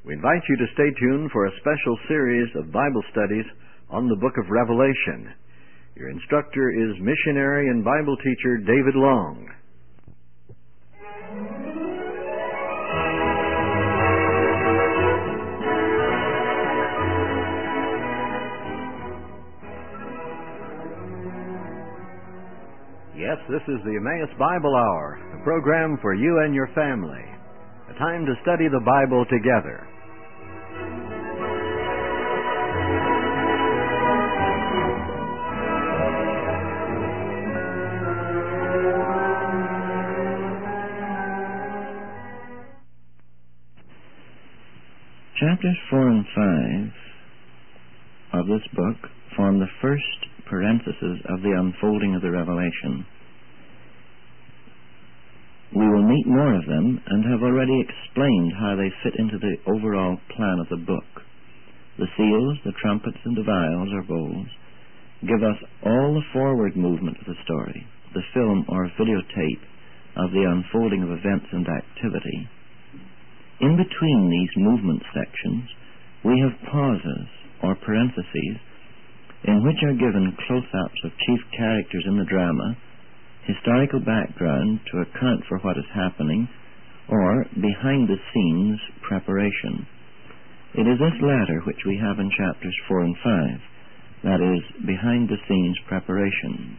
We invite you to stay tuned for a special series of Bible studies on the book of Revelation. Your instructor is missionary and Bible teacher David Long. Yes, this is the Emmaus Bible Hour, a program for you and your family. A time to study the Bible together. Chapters 4 and 5 of this book form the first parenthesis of the unfolding of the Revelation. We will meet more of them and have already explained how they fit into the overall plan of the book. The seals, the trumpets, and the vials or bowls give us all the forward movement of the story, the film or videotape of the unfolding of events and activity. In between these movement sections, we have pauses or parentheses in which are given close-ups of chief characters in the drama, historical background to account for what is happening, or behind-the-scenes preparation. It is this latter which we have in chapters 4 and 5, that is, behind-the-scenes preparation.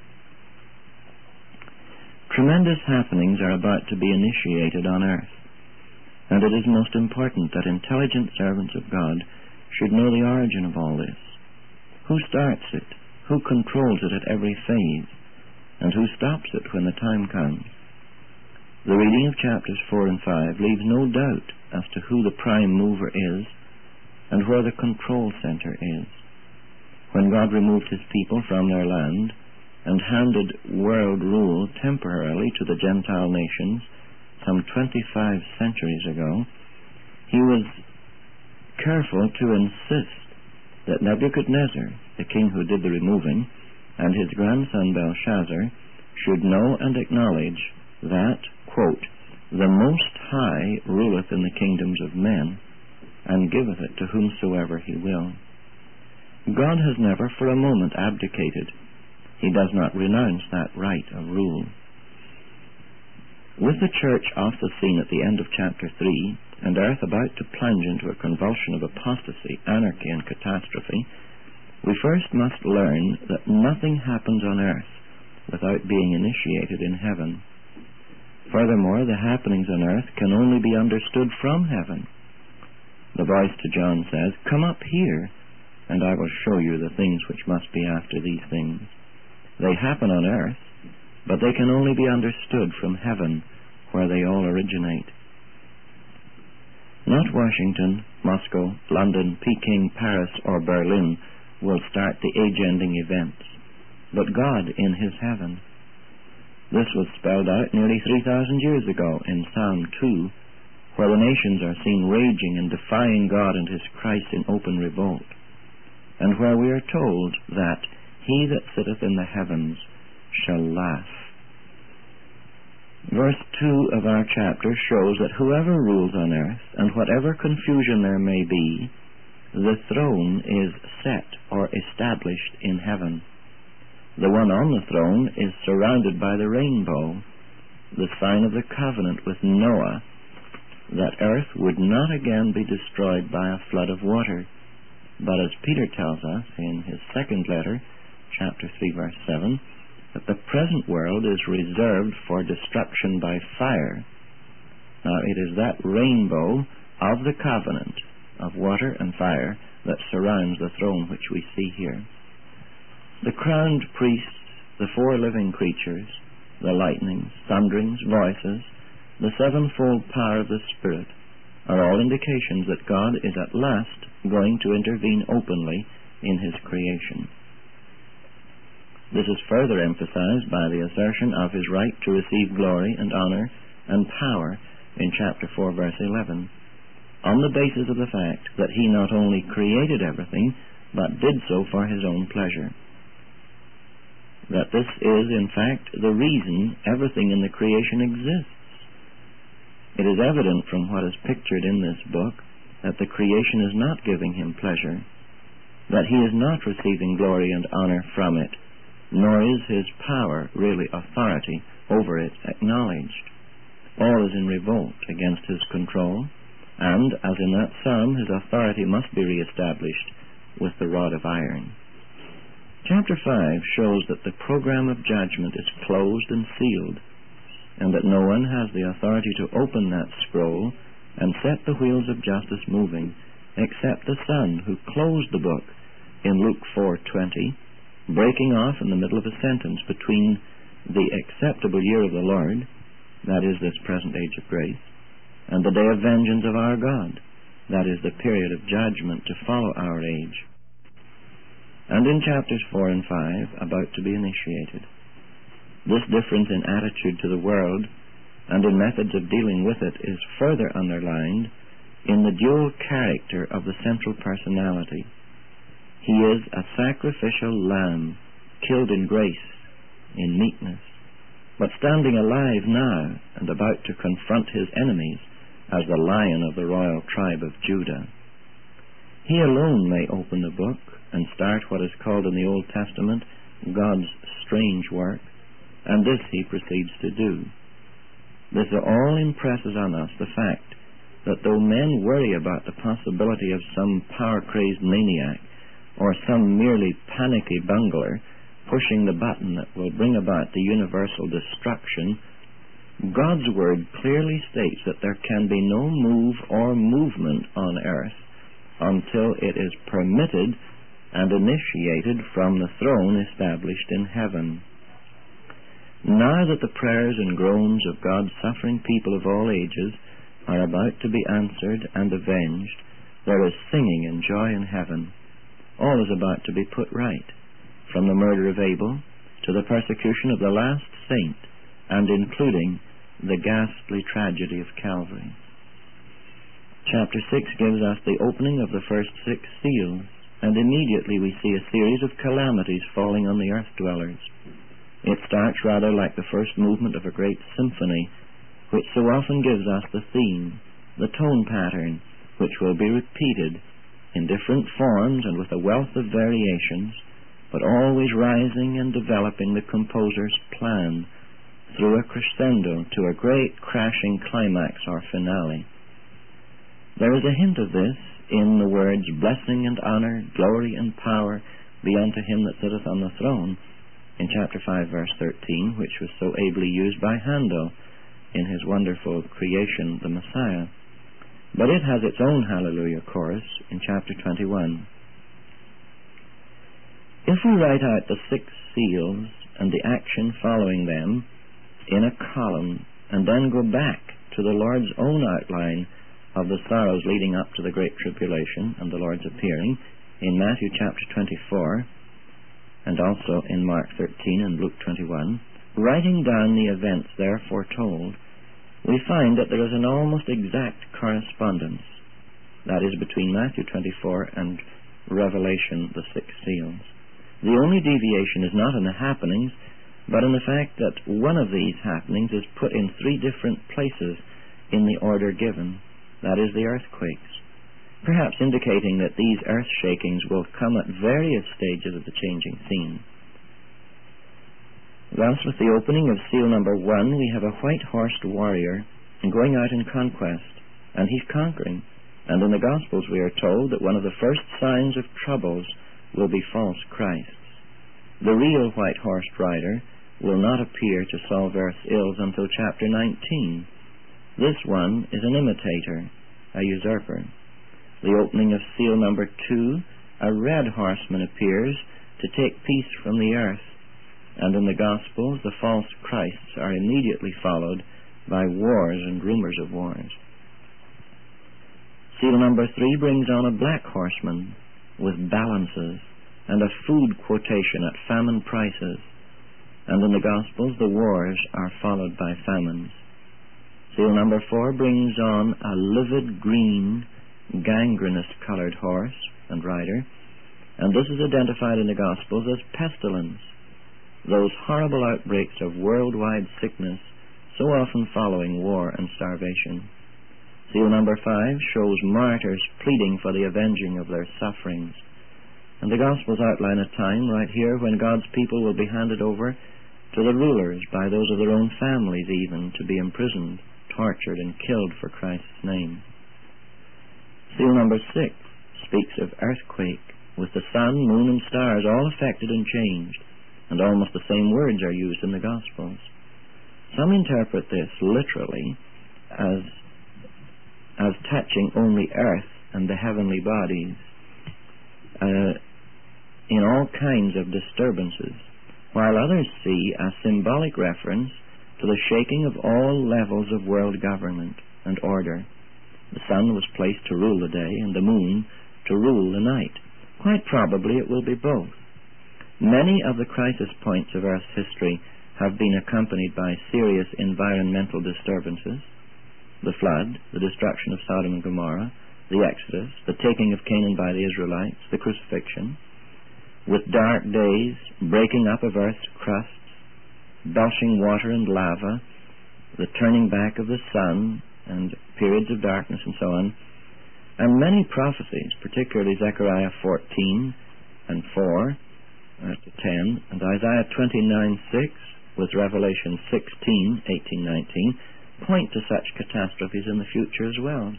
Tremendous happenings are about to be initiated on earth, and it is most important that intelligent servants of God should know the origin of all this. Who starts it? Who controls it at every phase? And who stops it when the time comes? The reading of chapters 4 and 5 leaves no doubt as to who the prime mover is and where the control center is. When God removed his people from their land and handed world rule temporarily to the Gentile nations some 25 centuries ago, he was careful to insist that Nebuchadnezzar, the king who did the removing, and his grandson Belshazzar should know and acknowledge that, quote, the Most High ruleth in the kingdoms of men, and giveth it to whomsoever he will. God has never for a moment abdicated. He does not renounce that right of rule. With the church off the scene at the end of chapter 3, and earth about to plunge into a convulsion of apostasy, anarchy, and catastrophe, we first must learn that nothing happens on earth without being initiated in heaven. Furthermore, the happenings on earth can only be understood from heaven. The voice to John says, "Come up here, and I will show you the things which must be after these things." They happen on earth, but they can only be understood from heaven, where they all originate. Not Washington, Moscow, London, Peking, Paris, or Berlin will start the age-ending events, but God in his heaven. This was spelled out nearly 3,000 years ago in Psalm 2, where the nations are seen raging and defying God and his Christ in open revolt, and where we are told that he that sitteth in the heavens shall laugh. Verse 2 of our chapter shows that whoever rules on earth, and whatever confusion there may be, the throne is set or established in heaven. The one on the throne is surrounded by the rainbow, the sign of the covenant with Noah, that earth would not again be destroyed by a flood of water, but as Peter tells us in his second letter, chapter 3, verse 7, that the present world is reserved for destruction by fire. Now, it is that rainbow of the covenant of water and fire that surrounds the throne which we see here. The crowned priests, the four living creatures, the lightnings, thunderings, voices, the sevenfold power of the Spirit are all indications that God is at last going to intervene openly in his creation. This is further emphasized by the assertion of his right to receive glory and honor and power in chapter 4, verse 11, on the basis of the fact that he not only created everything, but did so for his own pleasure. That this is, in fact, the reason everything in the creation exists. It is evident from what is pictured in this book that the creation is not giving him pleasure, that he is not receiving glory and honor from it, nor is his power, really authority, over it acknowledged. All is in revolt against his control, and, as in that psalm, his authority must be reestablished with the rod of iron. Chapter 5 shows that the program of judgment is closed and sealed, and that no one has the authority to open that scroll and set the wheels of justice moving except the Son, who closed the book in Luke 4:20, breaking off in the middle of a sentence between the acceptable year of the Lord, that is this present age of grace, and the day of vengeance of our God, that is the period of judgment to follow our age. And in chapters 4 and 5, about to be initiated. This difference in attitude to the world and in methods of dealing with it is further underlined in the dual character of the central personality. He is a sacrificial lamb, killed in grace, in meekness, but standing alive now and about to confront his enemies as the Lion of the royal tribe of Judah. He alone may open the book and start what is called in the Old Testament God's strange work, and this he proceeds to do. This all impresses on us the fact that though men worry about the possibility of some power-crazed maniac or some merely panicky bungler pushing the button that will bring about the universal destruction, God's Word clearly states that there can be no move or movement on earth until it is permitted and initiated from the throne established in heaven. Now that the prayers and groans of God's suffering people of all ages are about to be answered and avenged, there is singing and joy in heaven. All is about to be put right, from the murder of Abel to the persecution of the last saint, and including the ghastly tragedy of Calvary. Chapter 6 gives us the opening of the first 6 seals, and immediately we see a series of calamities falling on the earth dwellers. It starts rather like the first movement of a great symphony, which so often gives us the theme, the tone pattern, which will be repeated in different forms and with a wealth of variations, but always rising and developing the composer's plan through a crescendo to a great crashing climax or finale. There is a hint of this in the words, "Blessing and honor, glory and power be unto him that sitteth on the throne," in chapter 5, verse 13, which was so ably used by Handel in his wonderful creation, The Messiah. But it has its own hallelujah chorus in chapter 21. If we write out the 6 seals and the action following them in a column, and then go back to the Lord's own outline of the sorrows leading up to the Great Tribulation and the Lord's appearing in Matthew chapter 24, and also in Mark 13 and Luke 21, writing down the events there foretold, we find that there is an almost exact correspondence, that is, between Matthew 24 and Revelation, the 6 seals. The only deviation is not in the happenings, but in the fact that one of these happenings is put in 3 different places in the order given, that is, the earthquakes, perhaps indicating that these earth-shakings will come at various stages of the changing scene. Thus, with the opening of seal number 1, we have a white-horsed warrior going out in conquest, and he's conquering. And in the Gospels we are told that one of the first signs of troubles will be false Christs. The real white-horsed rider will not appear to solve earth's ills until chapter 19. This one is an imitator, a usurper. The opening of seal number 2, a red horseman appears to take peace from the earth, and in the Gospels the false Christs are immediately followed by wars and rumors of wars. Seal number 3 brings on a black horseman with balances and a food quotation at famine prices, and in the Gospels the wars are followed by famines. Seal number 4 brings on a livid green, gangrenous-colored horse and rider, and this is identified in the Gospels as pestilence, those horrible outbreaks of worldwide sickness so often following war and starvation. Seal number 5 shows martyrs pleading for the avenging of their sufferings. And the Gospels outline a time right here when God's people will be handed over to the rulers, by those of their own families even, to be imprisoned, tortured, and killed for Christ's name. Seal number 6 speaks of earthquake, with the sun, moon, and stars all affected and changed, and almost the same words are used in the Gospels. Some interpret this literally as touching only earth and the heavenly bodies in all kinds of disturbances, while others see a symbolic reference to the shaking of all levels of world government and order. The sun was placed to rule the day, and the moon to rule the night. Quite probably it will be both. Many of the crisis points of Earth's history have been accompanied by serious environmental disturbances: the flood, the destruction of Sodom and Gomorrah, the Exodus, the taking of Canaan by the Israelites, the crucifixion, with dark days, breaking up of Earth's crusts, belching water and lava, the turning back of the sun, and periods of darkness, and so on, and many prophecies, particularly Zechariah 14 and 4 to 10, and Isaiah 29:6 with Revelation 16, 18, 19, point to such catastrophes in the future as well.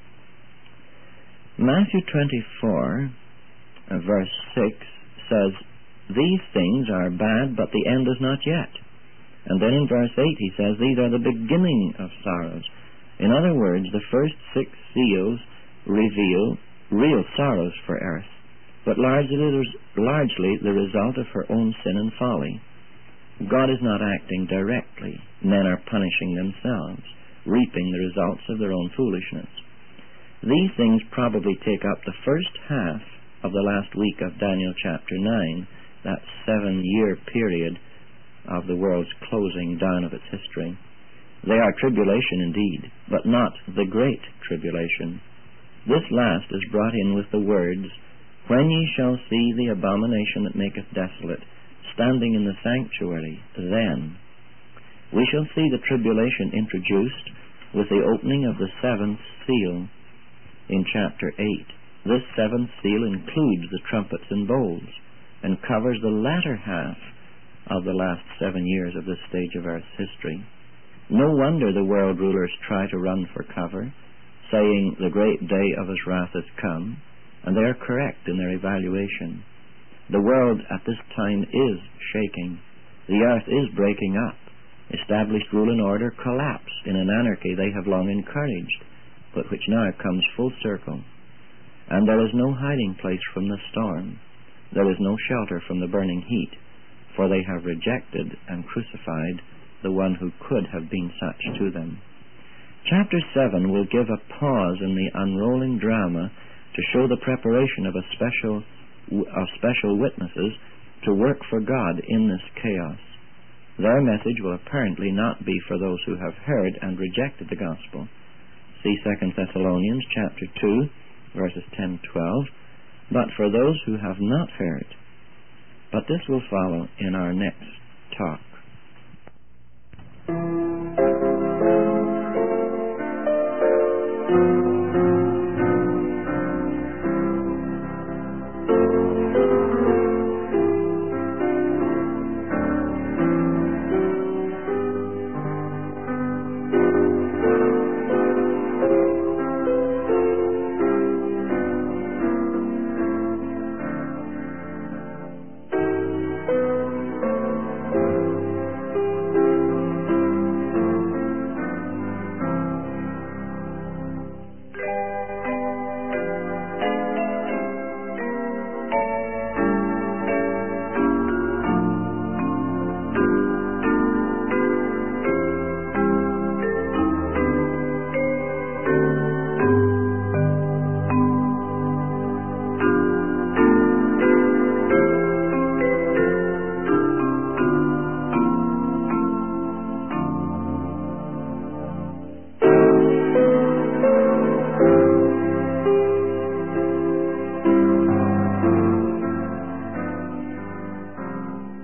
Matthew 24, verse 6 says, "These things are bad, but the end is not yet." And then in verse 8 he says, "These are the beginning of sorrows." In other words, the first 6 seals reveal real sorrows for earth, but largely the result of her own sin and folly. God is not acting directly. Men are punishing themselves, reaping the results of their own foolishness. These things probably take up the first half of the last week of Daniel chapter 9, that 7-year period of the world's closing down of its history. They are tribulation indeed, but not the great tribulation. This last is brought in with the words, "When ye shall see the abomination that maketh desolate, standing in the sanctuary, then." We shall see the tribulation introduced with the opening of the 7th seal in chapter 8. This 7th seal includes the trumpets and bowls, and covers the latter half of the last 7 years of this stage of Earth's history. No wonder the world rulers try to run for cover, saying the great day of his wrath has come, and they are correct in their evaluation. The world at this time is shaking. The earth is breaking up. Established rule and order collapse in an anarchy they have long encouraged, but which now comes full circle. And there is no hiding place from the storm. There is no shelter from the burning heat, for they have rejected and crucified the one who could have been such to them. Chapter 7 will give a pause in the unrolling drama to show the preparation of special witnesses to work for God in this chaos. Their message will apparently not be for those who have heard and rejected the gospel. See 2 Thessalonians chapter 2, verses 10-12, but for those who have not heard. But this will follow in our next talk.